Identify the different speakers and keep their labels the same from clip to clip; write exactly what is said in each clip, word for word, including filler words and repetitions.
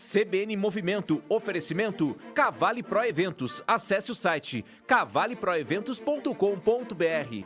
Speaker 1: C B N Movimento, oferecimento Cavale Pro Eventos. Acesse o site cavale pro eventos ponto com ponto b r.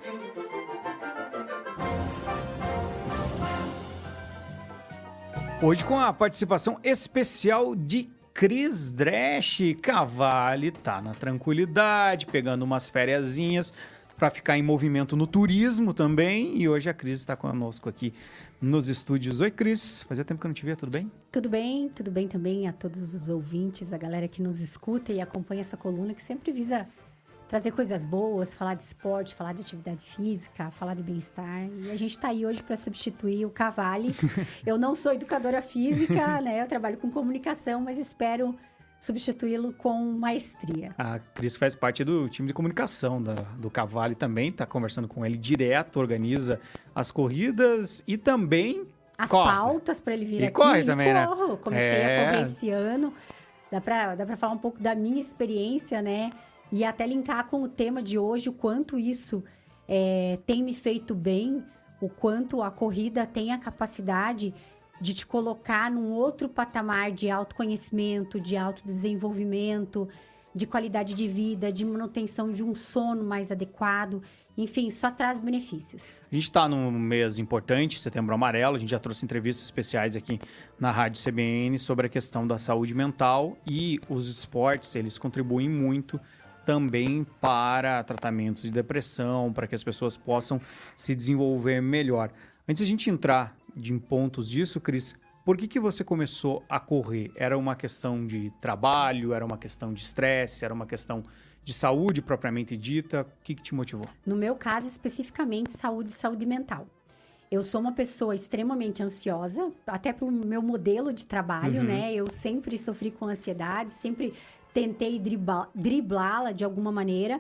Speaker 2: Hoje com a participação especial de Cris Dresch. Cavale tá na tranquilidade, pegando umas fériasinhas para ficar em movimento no turismo também. E hoje a Cris está conosco aqui nos estúdios. Oi, Cris. Fazia tempo que eu não te via, tudo bem?
Speaker 3: Tudo bem, tudo bem também a todos os ouvintes, a galera que nos escuta e acompanha essa coluna que sempre visa trazer coisas boas, falar de esporte, falar de atividade física, falar de bem-estar. E a gente está aí hoje para substituir o Cavale. Eu não sou educadora física, né? Eu trabalho com comunicação, mas espero substituí-lo com maestria.
Speaker 2: A Cris faz parte do time de comunicação da, do Cavale também, está conversando com ele direto, organiza as corridas e também
Speaker 3: as
Speaker 2: corre.
Speaker 3: pautas para ele vir
Speaker 2: e
Speaker 3: aqui.
Speaker 2: Corre também,
Speaker 3: e corro.
Speaker 2: né?
Speaker 3: Comecei
Speaker 2: é.
Speaker 3: a correr esse ano. Dá para dá para falar um pouco da minha experiência, né? E até linkar com o tema de hoje, o quanto isso é, tem me feito bem, o quanto a corrida tem a capacidade de te colocar num outro patamar de autoconhecimento, de autodesenvolvimento, de qualidade de vida, de manutenção de um sono mais adequado. Enfim, só traz benefícios.
Speaker 2: A gente está num mês importante, Setembro Amarelo. A gente já trouxe entrevistas especiais aqui na Rádio C B N sobre a questão da saúde mental e os esportes, eles contribuem muito também para tratamentos de depressão, para que as pessoas possam se desenvolver melhor. Antes de a gente entrar em pontos disso, Cris, por que que você começou a correr? Era uma questão de trabalho, era uma questão de estresse, era uma questão de saúde propriamente dita? O que que te motivou?
Speaker 3: No meu caso, especificamente, saúde e saúde mental. Eu sou uma pessoa extremamente ansiosa, até pelo meu modelo de trabalho, uhum. né? Eu sempre sofri com ansiedade, sempre tentei dribla, driblá-la de alguma maneira.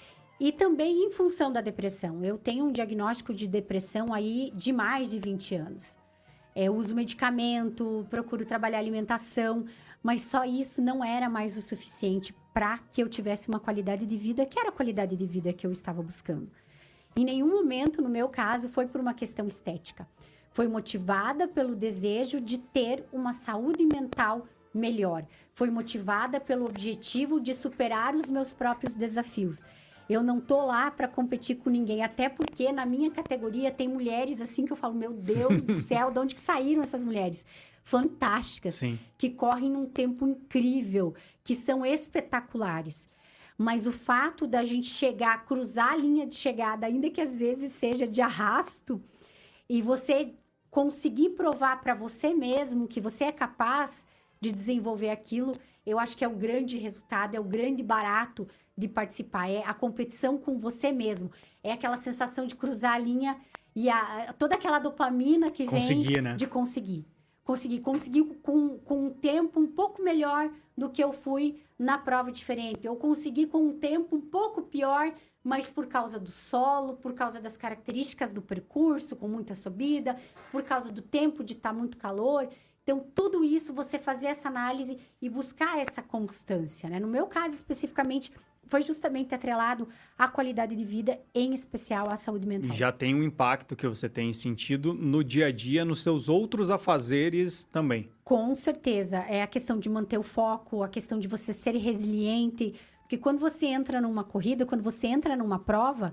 Speaker 3: E também em função da depressão. Eu tenho um diagnóstico de depressão aí de mais de vinte anos. Eu uso medicamento, procuro trabalhar alimentação, mas só isso não era mais o suficiente para que eu tivesse uma qualidade de vida, que era a qualidade de vida que eu estava buscando. Em nenhum momento, no meu caso, foi por uma questão estética. Foi motivada pelo desejo de ter uma saúde mental melhor. Foi motivada pelo objetivo de superar os meus próprios desafios. Eu não tô lá para competir com ninguém, até porque na minha categoria tem mulheres assim que eu falo, meu Deus do céu, de onde que saíram essas mulheres? Fantásticas,
Speaker 2: Sim.
Speaker 3: que correm num tempo incrível, que são espetaculares. Mas o fato da gente chegar, cruzar a linha de chegada, ainda que às vezes seja de arrasto, e você conseguir provar para você mesmo que você é capaz de desenvolver aquilo, eu acho que é o grande resultado, é o grande barato de participar, é a competição com você mesmo, é aquela sensação de cruzar a linha e a, toda aquela dopamina que
Speaker 2: conseguir,
Speaker 3: vem
Speaker 2: né?
Speaker 3: de conseguir. Conseguir, conseguir com, com um tempo um pouco melhor do que eu fui na prova diferente. Eu consegui com um tempo um pouco pior, mas por causa do solo, por causa das características do percurso, com muita subida, por causa do tempo de estar muito calor. Então, tudo isso, você fazer essa análise e buscar essa constância, né? No meu caso, especificamente, foi justamente atrelado à qualidade de vida, em especial à saúde mental.
Speaker 2: E já tem um impacto que você tem sentido no dia a dia, nos seus outros afazeres também.
Speaker 3: Com certeza. É a questão de manter o foco, a questão de você ser resiliente. Porque quando você entra numa corrida, quando você entra numa prova,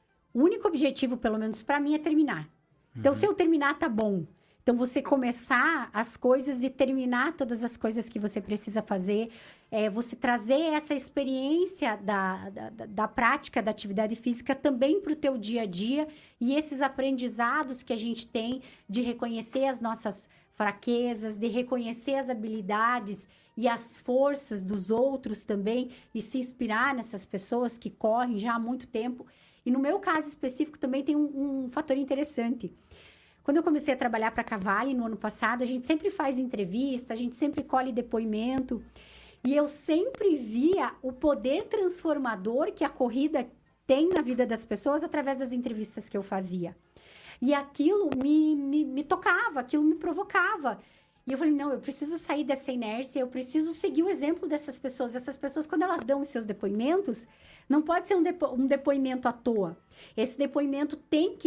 Speaker 3: o único objetivo, pelo menos para mim, é terminar. Então, uhum. se eu terminar, tá bom. Então, você começar as coisas e terminar todas as coisas que você precisa fazer, é, você trazer essa experiência da, da, da prática da atividade física também para o teu dia a dia e esses aprendizados que a gente tem de reconhecer as nossas fraquezas, de reconhecer as habilidades e as forças dos outros também e se inspirar nessas pessoas que correm já há muito tempo. E no meu caso específico também tem um, um fator interessante. Quando eu comecei a trabalhar para a Cavale no ano passado, a gente sempre faz entrevista, a gente sempre colhe depoimento. E eu sempre via o poder transformador que a corrida tem na vida das pessoas através das entrevistas que eu fazia. E aquilo me, me, me tocava, aquilo me provocava. E eu falei, não, eu preciso sair dessa inércia, eu preciso seguir o exemplo dessas pessoas. Essas pessoas, quando elas dão os seus depoimentos, não pode ser um, depo- um depoimento à toa. Esse depoimento tem que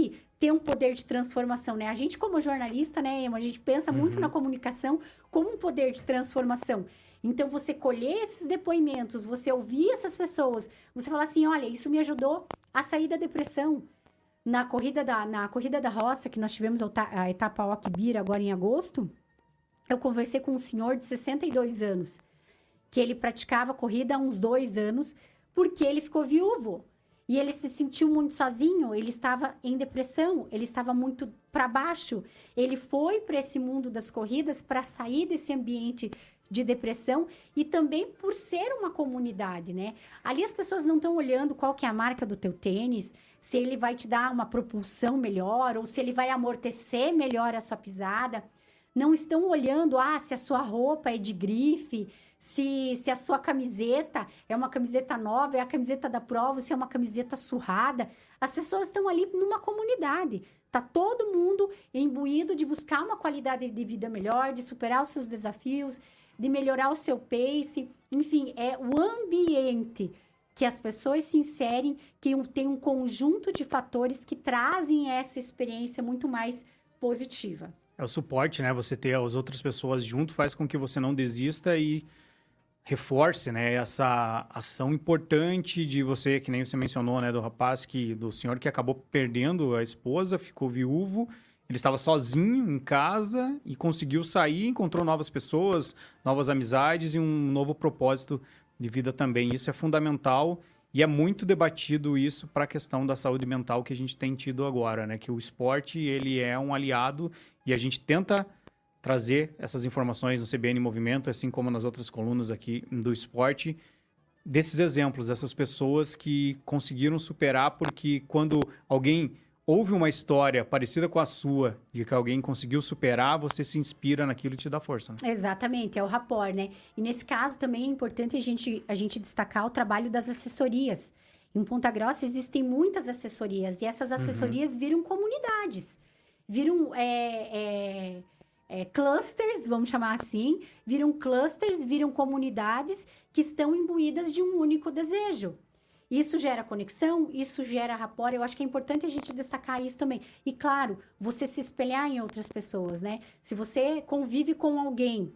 Speaker 3: ter um poder de transformação, né? A gente, como jornalista, né, Ema, a gente pensa uhum. muito na comunicação como um poder de transformação. Então, você colher esses depoimentos, você ouvir essas pessoas, você falar assim, olha, isso me ajudou a sair da depressão. Na corrida da, na corrida da roça, que nós tivemos a etapa Oquibira agora em agosto, eu conversei com um senhor de sessenta e dois anos, que ele praticava corrida há uns dois anos, porque ele ficou viúvo. E ele se sentiu muito sozinho, ele estava em depressão, ele estava muito para baixo. Ele foi para esse mundo das corridas para sair desse ambiente de depressão e também por ser uma comunidade, né? Ali as pessoas não estão olhando qual que é a marca do teu tênis, se ele vai te dar uma propulsão melhor ou se ele vai amortecer melhor a sua pisada. Não estão olhando, ah, se a sua roupa é de grife, se, se a sua camiseta é uma camiseta nova, é a camiseta da prova, se é uma camiseta surrada. As pessoas estão ali numa comunidade. Tá todo mundo imbuído de buscar uma qualidade de vida melhor, de superar os seus desafios, de melhorar o seu pace. Enfim, é o ambiente que as pessoas se inserem, que tem um conjunto de fatores que trazem essa experiência muito mais positiva.
Speaker 2: É o suporte, né? Você ter as outras pessoas junto faz com que você não desista e reforce, né? Essa ação importante de você, que nem você mencionou, né? Do rapaz, que, do senhor que acabou perdendo a esposa, ficou viúvo. Ele estava sozinho em casa e conseguiu sair, encontrou novas pessoas, novas amizades e um novo propósito de vida também. Isso é fundamental e é muito debatido isso para a questão da saúde mental que a gente tem tido agora, né? Que o esporte, ele é um aliado e a gente tenta trazer essas informações no C B N Movimento, assim como nas outras colunas aqui do esporte, desses exemplos, dessas pessoas que conseguiram superar, porque quando alguém ouve uma história parecida com a sua, de que alguém conseguiu superar, você se inspira naquilo e te dá força. Né?
Speaker 3: Exatamente, é o rapport, né? E nesse caso também é importante a gente, a gente destacar o trabalho das assessorias. Em Ponta Grossa existem muitas assessorias e essas assessorias uhum. viram comunidades, viram é, é, é, clusters, vamos chamar assim, viram clusters, viram comunidades que estão imbuídas de um único desejo. Isso gera conexão, isso gera rapport. Eu acho que é importante a gente destacar isso também. E, claro, você se espelhar em outras pessoas, né? Se você convive com alguém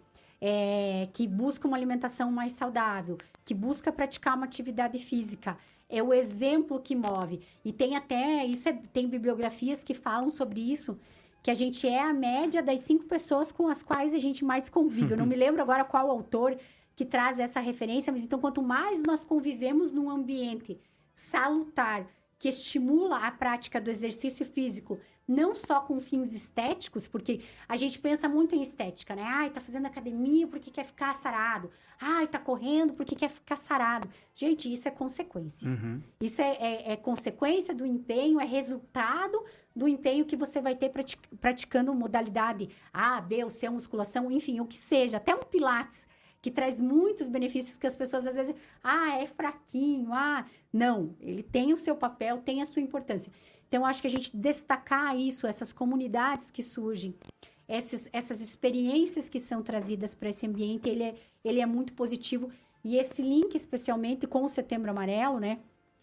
Speaker 3: é, que busca uma alimentação mais saudável, que busca praticar uma atividade física, é o exemplo que move. E tem até, isso é, tem bibliografias que falam sobre isso, que a gente é a média das cinco pessoas com as quais a gente mais convive. Eu não me lembro agora qual autor que traz essa referência, mas então quanto mais nós convivemos num ambiente salutar, que estimula a prática do exercício físico, não só com fins estéticos, porque a gente pensa muito em estética, né? Ai, tá fazendo academia porque quer ficar sarado. Ai, tá correndo porque quer ficar sarado. Gente, isso é consequência. Uhum. Isso é, é, é consequência do empenho, é resultado do empenho que você vai ter pratic- praticando modalidade A, B ou C, musculação, enfim, o que seja, até um pilates, que traz muitos benefícios que as pessoas às vezes, ah, é fraquinho, ah, não, ele tem o seu papel, tem a sua importância. Então, eu acho que a gente destacar isso, essas comunidades que surgem, essas, essas experiências que são trazidas para esse ambiente, ele é, ele é muito positivo. E esse link, especialmente com o Setembro Amarelo, né,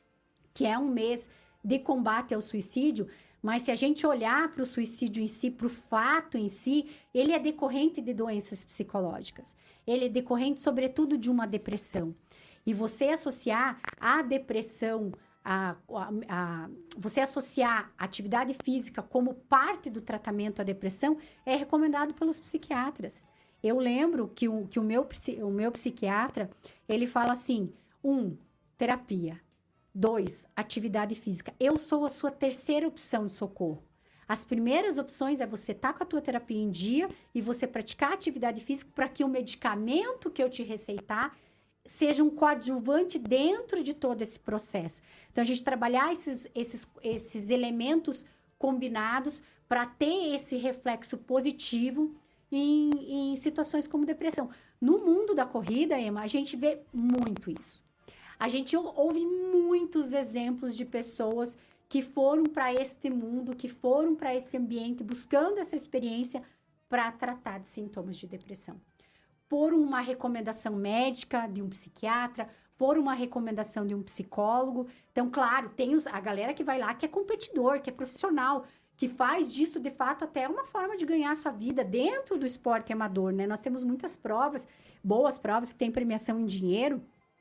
Speaker 3: que é um mês de combate ao suicídio, mas se a gente olhar para o suicídio em si, para o fato em si, ele é decorrente de doenças psicológicas. Ele é decorrente, sobretudo, de uma depressão. E você associar a depressão, a, a, a, você associar a atividade física como parte do tratamento à depressão, é recomendado pelos psiquiatras. Eu lembro que o, que o, meu, o meu psiquiatra, ele fala assim, um, terapia. Dois, atividade física. Eu sou a sua terceira opção de socorro. As primeiras opções é você estar tá com a tua terapia em dia e você praticar atividade física para que o medicamento que eu te receitar seja um coadjuvante dentro de todo esse processo. Então, a gente trabalhar esses, esses, esses elementos combinados para ter esse reflexo positivo em, em situações como depressão. No mundo da corrida, Ema, a gente vê muito isso. A gente ouve muitos exemplos de pessoas que foram para este mundo, que foram para esse ambiente, buscando essa experiência para tratar de sintomas de depressão. Por uma recomendação médica de um psiquiatra, por uma recomendação de um psicólogo. Então, claro, tem os, a galera que vai lá que é competidor, que é profissional, que faz disso, de fato, até uma forma de ganhar a sua vida dentro do esporte amador, né? Nós temos muitas provas, boas provas, que têm premiação em dinheiro,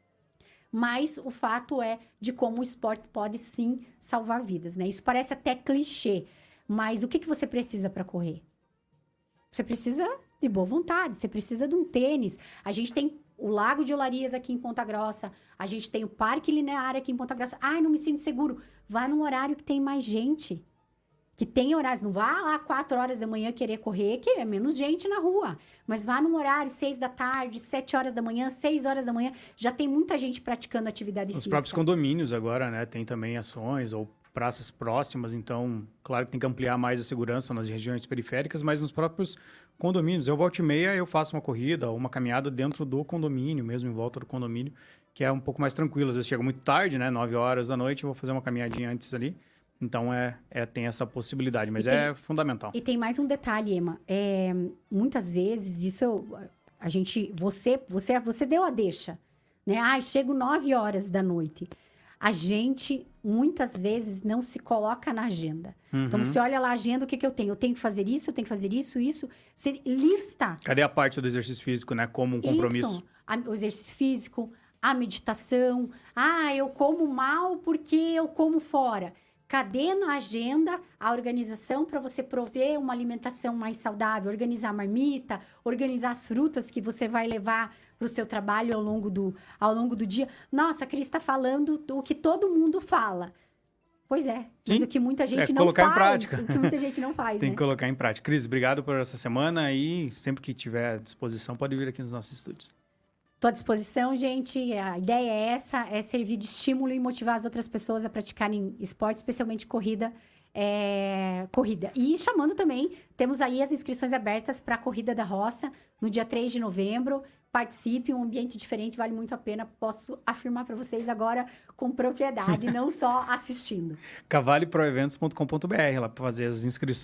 Speaker 3: mas o fato é de como o esporte pode, sim, salvar vidas, né? Isso parece até clichê, mas o que, que você precisa para correr? Você precisa de boa vontade, você precisa de um tênis. A gente tem o Lago de Olarias aqui em Ponta Grossa, a gente tem o Parque Linear aqui em Ponta Grossa. Ai, não me sinto seguro. Vai num horário que tem mais gente. Que tem horários, não vá lá quatro horas da manhã querer correr, que é menos gente na rua. Mas vá num horário, seis da tarde, sete horas da manhã, seis horas da manhã, já tem muita gente praticando atividade
Speaker 2: Os
Speaker 3: física. Os
Speaker 2: próprios condomínios agora, né, tem também ações ou praças próximas, então, claro que tem que ampliar mais a segurança nas regiões periféricas, mas nos próprios condomínios. Eu volta e meia, eu faço uma corrida ou uma caminhada dentro do condomínio, mesmo em volta do condomínio, que é um pouco mais tranquilo. Às vezes chega muito tarde, né, nove horas da noite, eu vou fazer uma caminhadinha antes ali. Então, é, é, tem essa possibilidade, mas tem, é fundamental.
Speaker 3: E tem mais um detalhe, Ema. É, muitas vezes, isso eu, a gente... Você, você, você deu a deixa, né? Ah, chego nove horas da noite. A gente, muitas vezes, não se coloca na agenda. Uhum. Então, você olha lá a agenda, o que, que eu tenho? Eu tenho que fazer isso, eu tenho que fazer isso, isso. Você lista.
Speaker 2: Cadê a parte do exercício físico, né? Como um compromisso.
Speaker 3: Isso. A, o exercício físico, a meditação. Ah, eu como mal porque eu como fora. Cadê na agenda a organização para você prover uma alimentação mais saudável? Organizar a marmita, organizar as frutas que você vai levar para o seu trabalho ao longo do, ao longo do dia. Nossa, a Cris está falando o que todo mundo fala. Pois é, mas
Speaker 2: Sim,
Speaker 3: o que muita gente
Speaker 2: é
Speaker 3: não
Speaker 2: colocar
Speaker 3: faz.
Speaker 2: Em prática.
Speaker 3: O que muita gente não faz,
Speaker 2: Tem
Speaker 3: né?
Speaker 2: que colocar em prática. Cris, obrigado por essa semana e sempre que tiver disposição, pode vir aqui nos nossos estúdios.
Speaker 3: Estou à disposição, gente. A ideia é essa, é servir de estímulo e motivar as outras pessoas a praticarem esporte, especialmente corrida. É, corrida. E chamando também, temos aí as inscrições abertas para a Corrida da Roça, no dia três de novembro. Participe, um ambiente diferente, vale muito a pena. Posso afirmar para vocês agora com propriedade, não só assistindo.
Speaker 2: cavale pro eventos ponto com ponto b r, lá para fazer as inscrições.